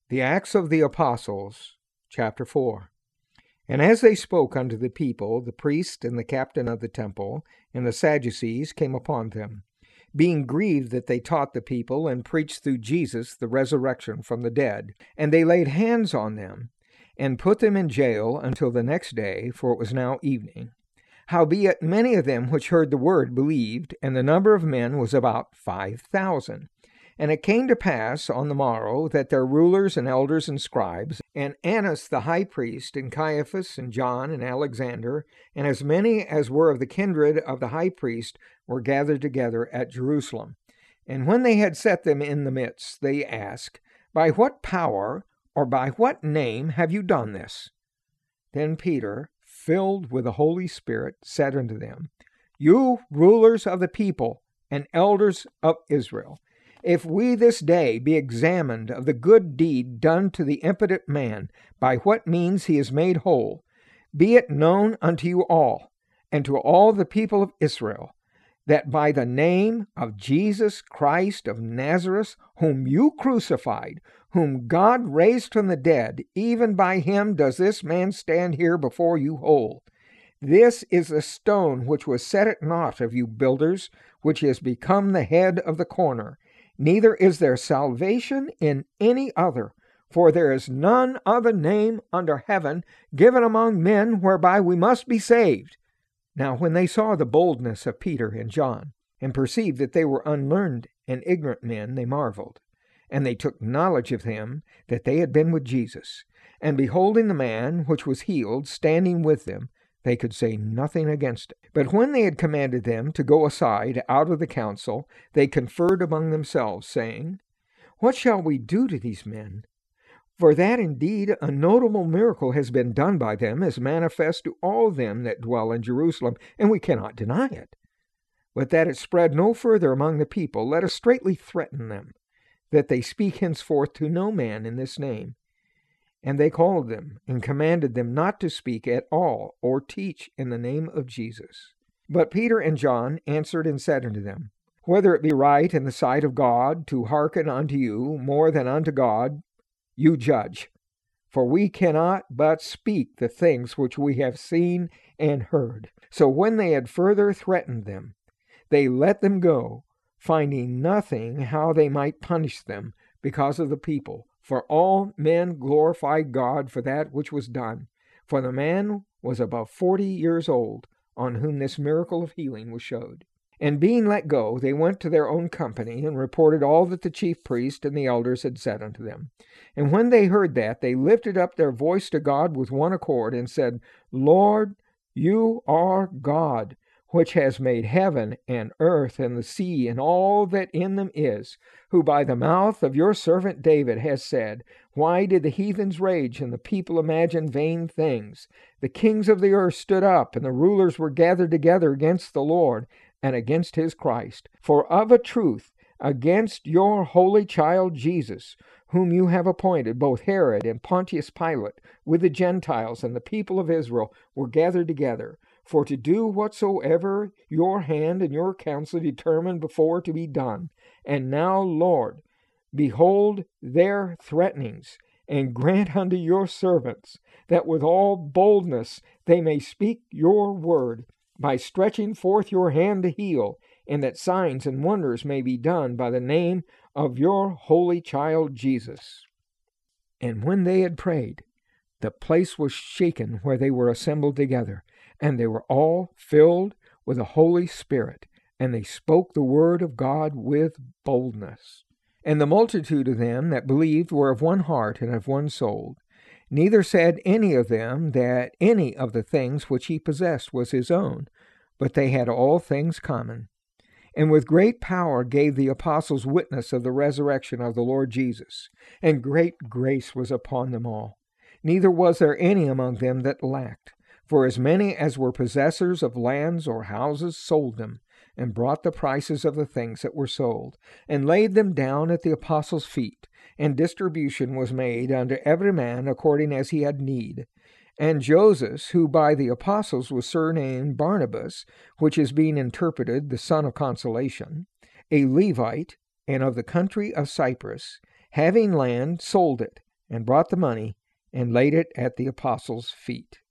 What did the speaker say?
The Acts of the Apostles, chapter 4. And as they spoke unto the people, the priest and the captain of the temple and the Sadducees came upon them, being grieved that they taught the people and preached through Jesus the resurrection from the dead. And they laid hands on them, and put them in jail until the next day, for it was now evening. Howbeit many of them which heard the word believed, and the number of men was about 5,000. And it came to pass on the morrow that their rulers and elders and scribes, and Annas the high priest, and Caiaphas, and John, and Alexander, and as many as were of the kindred of the high priest, were gathered together at Jerusalem. And when they had set them in the midst, they asked, By what power or by what name have you done this? Then Peter, filled with the Holy Spirit, said unto them, You rulers of the people and elders of Israel, if we this day be examined of the good deed done to the impotent man, by what means he is made whole, be it known unto you all, and to all the people of Israel, that by the name of Jesus Christ of Nazareth, whom you crucified, whom God raised from the dead, even by him does this man stand here before you whole. This is the stone which was set at naught of you builders, which is become the head of the corner. Neither is there salvation in any other, for there is none other name under heaven given among men whereby we must be saved. Now when they saw the boldness of Peter and John, and perceived that they were unlearned and ignorant men, they marveled. And they took knowledge of them that they had been with Jesus. And beholding the man which was healed standing with them, they could say nothing against it. But when they had commanded them to go aside out of the council, they conferred among themselves, saying, What shall we do to these men? For that indeed a notable miracle has been done by them, is manifest to all them that dwell in Jerusalem, and we cannot deny it. But that it spread no further among the people, let us straitly threaten them, that they speak henceforth to no man in this name. And they called them, and commanded them not to speak at all, or teach in the name of Jesus. But Peter and John answered and said unto them, Whether it be right in the sight of God to hearken unto you more than unto God, you judge. For we cannot but speak the things which we have seen and heard. So when they had further threatened them, they let them go, finding nothing how they might punish them because of the people. For all men glorified God for that which was done. For the man was above 40 years old, on whom this miracle of healing was showed. And being let go, they went to their own company, and reported all that the chief priest and the elders had said unto them. And when they heard that, they lifted up their voice to God with one accord, and said, Lord, you are God, which has made heaven and earth and the sea and all that in them is, who by the mouth of your servant David has said, Why did the heathens rage and the people imagine vain things? The kings of the earth stood up, and the rulers were gathered together against the Lord and against his Christ. For of a truth, against your holy child Jesus, whom you have appointed, both Herod and Pontius Pilate, with the Gentiles and the people of Israel, were gathered together, for to do whatsoever your hand and your counsel determined before to be done. And now, Lord, behold their threatenings, and grant unto your servants that with all boldness they may speak your word, by stretching forth your hand to heal, and that signs and wonders may be done by the name of your holy child Jesus. And when they had prayed, the place was shaken where they were assembled together, and they were all filled with the Holy Spirit, and they spoke the word of God with boldness. And the multitude of them that believed were of one heart and of one soul. Neither said any of them that any of the things which he possessed was his own, but they had all things common. And with great power gave the apostles witness of the resurrection of the Lord Jesus, and great grace was upon them all. Neither was there any among them that lacked. For as many as were possessors of lands or houses sold them, and brought the prices of the things that were sold, and laid them down at the apostles' feet, and distribution was made unto every man according as he had need. And Joseph, who by the apostles was surnamed Barnabas, which is being interpreted the son of consolation, a Levite, and of the country of Cyprus, having land, sold it, and brought the money and laid it at the apostles' feet.